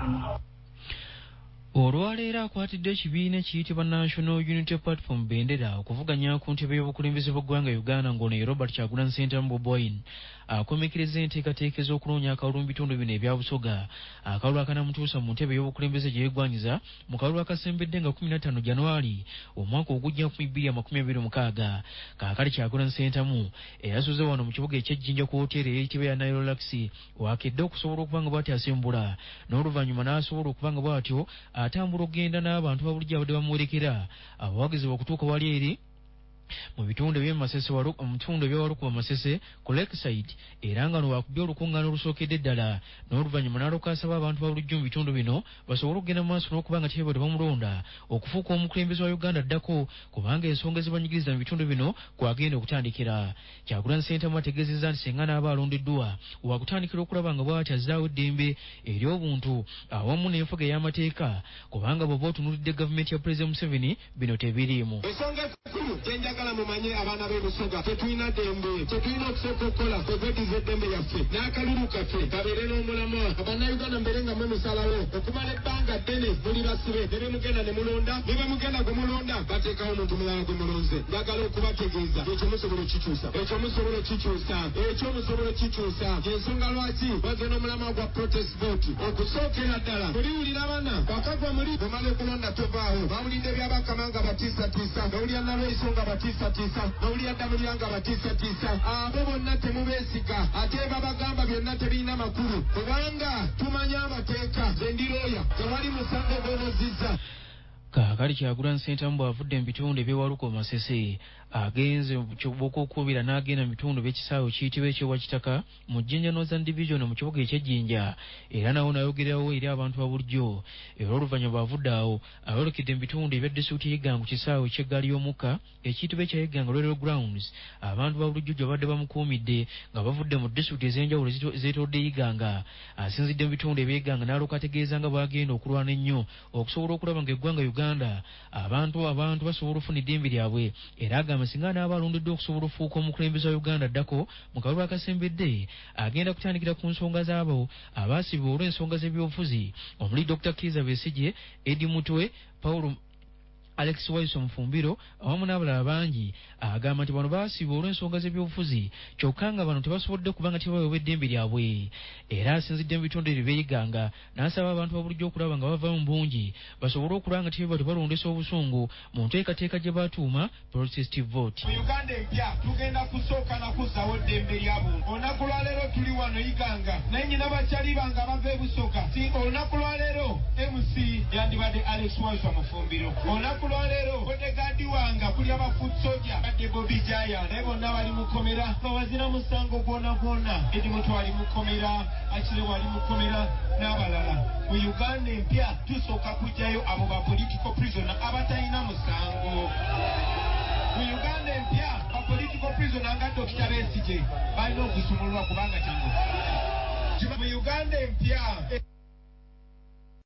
Olwaleero akwatidde ekibiina ekiyitibwa National Unity Platform Bendera okuvuganya ku ntebe y'obukulembeze bw'eggwanga Uganda ng'ono ye Robert Kyagulanyi Ssentamu Bobi Wine akomekereza enteekateeka ez'okunoonya akalulu mu bitundu bino ebya Busoga akalulu akanamutuusa mu ntebe y'obukulembeze gye yeggwanyiza mu kalulu akasembedde nga 15 January omwaka ogujja 2026. Kaakati Kyagulanyi Ssentamu eyasuze wano mu kibuga eky'Ejjinja ku hoteeri eyitibwa ya Nile Relax wakedde okusobola okuba nga bw'atyo asimbula n'oluvannyuma n'asobola okuba nga bw'atyo atambula okugenda n'abantu babulijjo abadde bamuwerekera abawagizi okutuuka wali eri mu bitundu by'Emasese mu bitundu by'Walukuba Masese ku Lakeside era nga lwakubye olukungaana olusookedde ddala n'oluvannyuma n'alyoka asaba abantu babulijjo mu bitundu bino basobole okugenda mu maaso n'okuba nga Kiyebwa tebamulonda okufuuka omukulembeze wa Uganda addako kubanga ensonga ezibanyigiriza mu bitundu bino kwagenda okutandikira. Kyagulanyi Ssentamu ategeezezza nti singa n'aba alondeddwa wakutandikira okulaba nga bw'ati azzaawo eddembe eri obuntu awamu n'enfuga ey'amateeka kubanga bw'oba otunuulidde gavumenti ya Pulezidenti Museveni bino tebiriimu. Mumanye abaana b'Ebusoga tetulina ddembe, tetulina okusooka okukola kwegweddiza eddembe yaffe n'akalulu kaffe kabeere n'omulamwa abannayuganda mbere nga mwe musalawo okumala ebbanga ddene muli basibe ne bemugenda ne mulonda ne bemugenda gwe mulonda bateekawo omuntu mulala gwe mulonze. Njagala okubategeeza ekyo musobola okikyusa, ekyo musobola okikyusa, ekyo musobola okikyusa. Ensonga lwaki bagenda omulamwa gwa protest vote okusookera ddala muliwulira bana bakagwa muli bumale okulonda tovaawo bawulidde byabakamanga batiisatiisa bawulira nalweiso nga batiisatiisa bawulira ddamuliranga batiisatiisa abo bonna temubeesiga ate babagamba byonna tebirina makulu kubanga tumanya amateeka zendirooya tewali musango gw'onozizza. Kaakati Kyagulanyi Ssentamu bw'avudde mu bitundu eby'Walukuba Masese agenze okukubira n'agenda mu bitundu by'ekisaawe kiyitibwa eky'Owakitaka mu Jjinja Northern Division mu kibuga eky'Ejjinja era nawo n'ayogererawo eri abantu babulijjo era oluvannyuma bw'avudde awo ayolekedde mu bitundu ebya disitulikiti y'Iganga ku kisaawe ky'eggaali y'omukka ekiyitibwa ekya Iganga Royal Grounds abantu babulijjo gye babadde bamukuumidde nga bavudde mu disitulikiti ez'enjawulo zeetolodde Iganga. Asinzidde mu bitundu eby'Iganga n'alyoka ategeeza nga bw'agenda okulwana ennyo okusobola okulaba ng'eggwanga Uganda abantu basobola okufuna eddembe lyabwe era agamba singa n'aba alondeddwa okusobola okufuuka omukulembeze wa Uganda addako mu kalulu akasembedde agenda kutandikira ku nsonga z'abo abaasibwa olw'ensonga z'ebyobufuzi omuli Dr. Kizza Besigye, Eddie Mutwe, Paulo Alex Waiso Mufumbiro awamu n'abalala bangi agamba nti bano baasibwa olw'ensonga z'ebyobufuzi kyokka nga bano tebasobodde kubanga tebaweebwa eddembe lyabwe era asinzidde mu bitundu ebyo by'Iganga n'asaba abantu babulijjo okulaba nga bava mu bungi basobole okulaba nga Kiyebwa tebalondesa obusungu mu nteekateeka gye baatuuma protest vote. Mu Uganda empya tugenda kusooka na kuzzaawo eddembe ly'abuntu. Olunaku lwaleero tuli wano Iganga naye nnyina bakyali bange abava e Busoga olunaku lwaleero MC yandibadde Alex Waiso Mufumbiro lwaleero bodegaadi wange kuli abafuut soja badde Bobi Jaya naye bonna bali mukomera bawazira musango gwona gwonna Edi Muto ali mukomera Akirewa ali mukomera n'abalala. Mu Uganda empya tusooka kujjayo abo ba political prisoner abatalina musango. Mu Uganda empya ba political prisoner nga Dr. Besigye balina okusumululwa kubanga kino mu Uganda empya